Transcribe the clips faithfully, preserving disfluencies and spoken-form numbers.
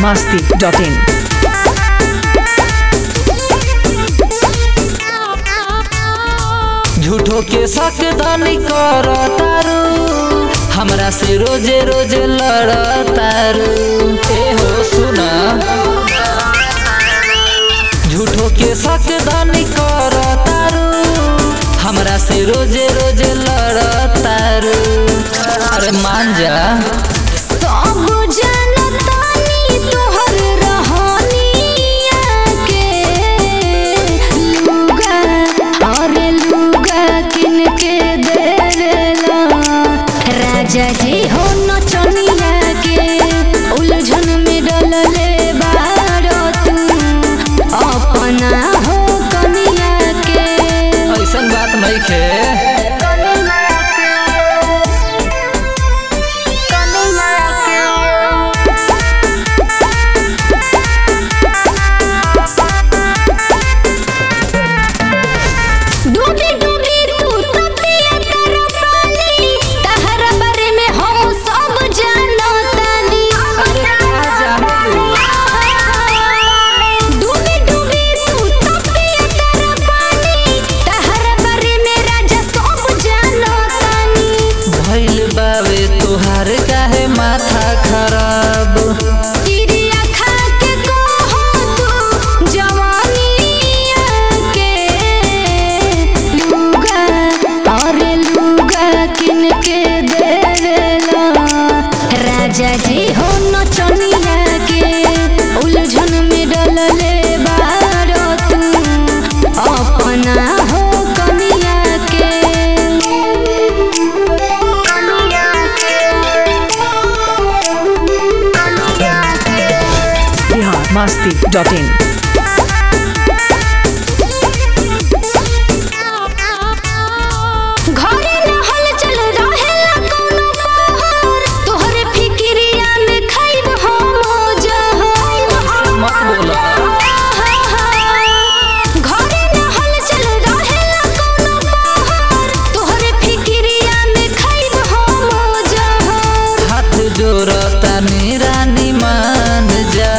masti dot in. झूठो के शक दानी कर तारू, हमरा से रोजे रोजे लड़ तारू। ए हो सुना, झूठो के शक दानी कर तारू, हमरा से रोजे रोजे लड़ तारू। अरे मान जा जी हो नचनिया के उलझन में डलले बारो तू अपना हो कनिया के। ऐसन बात नहीं खे, तोहार काहे माथा खराब। चिड़िया खा के कहो तू जवानिया के लुगा और लुगा किन के देवेला। राजा जी हो नचनिया के उलझन में डलले बारो तू अपना हो कनिया के। masti dot in. रानी मान जा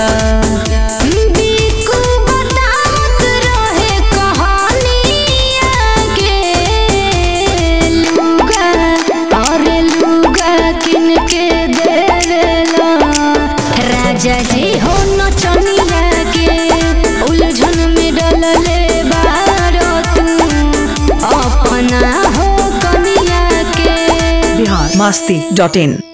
बीकू बतावत रहे कहानिया के लुगा और लुगा किन के देवेला। राजा जी हो नचनिया के उलझन में डलले बारो तू अपना हो कनिया के। Bihar masti dot in.